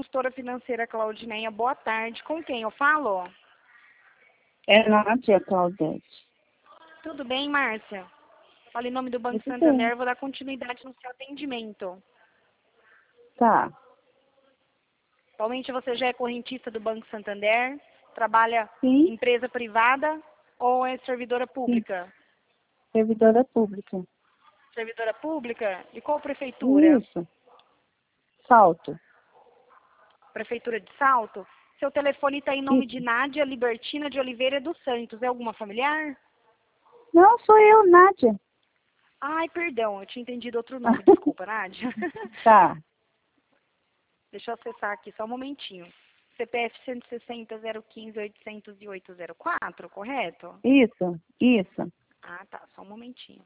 consultora financeira Claudineia. Boa tarde. Com quem eu falo? É Nádia Claudete. Tudo bem, Márcia? Fala em nome do Banco Tudo Santander, bem. vou dar continuidade no seu atendimento. Tá. Atualmente você já é correntista do Banco Santander? Trabalha Sim, em empresa privada ou é servidora sim. pública? Servidora pública. Servidora pública? De qual prefeitura? Isso. Salto. Prefeitura de Salto? Seu telefone está em nome de Isso. Nádia Libertina de Oliveira dos Santos. É alguma familiar? Não, sou eu, Nádia. Ai, perdão, eu tinha entendido outro nome. Desculpa, Nádia. Tá. Deixa eu acessar aqui, só um momentinho. CPF 160 015 808 04, correto? Isso. Ah, tá, só um momentinho.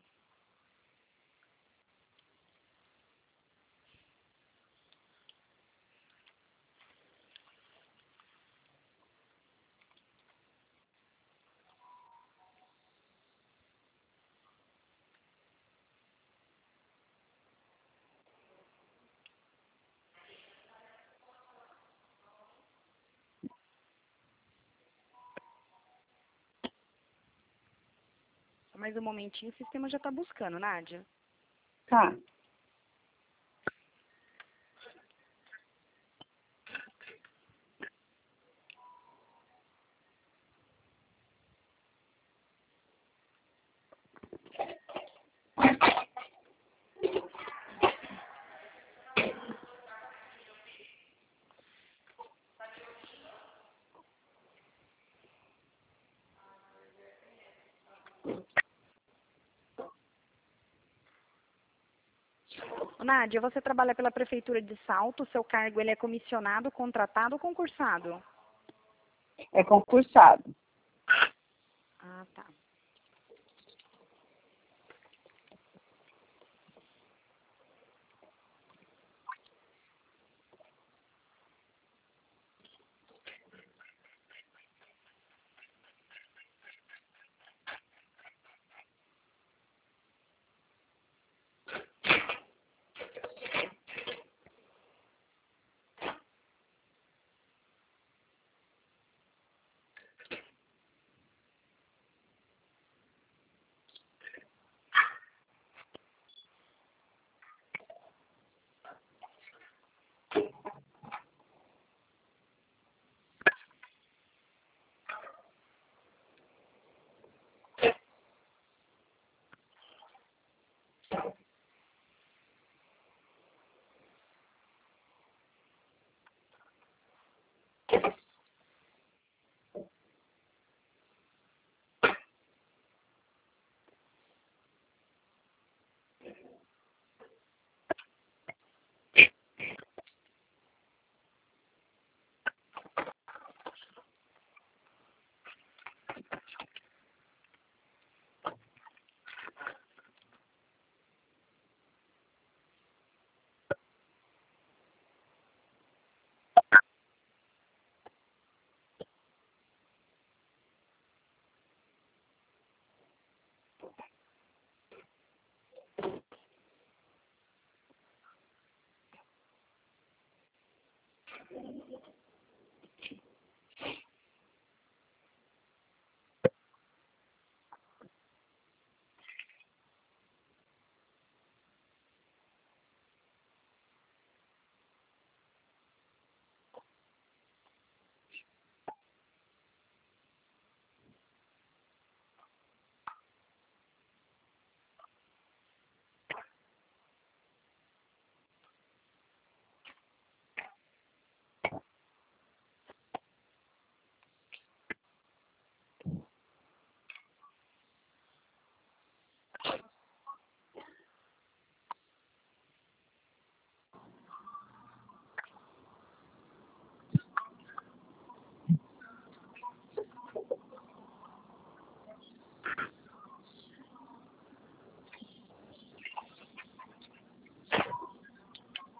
Só mais um momentinho, o sistema já está buscando, Nádia. Tá. Ô, Nádia, você trabalha pela Prefeitura de Salto, seu cargo ele é comissionado, contratado ou concursado? É concursado. Ah, tá.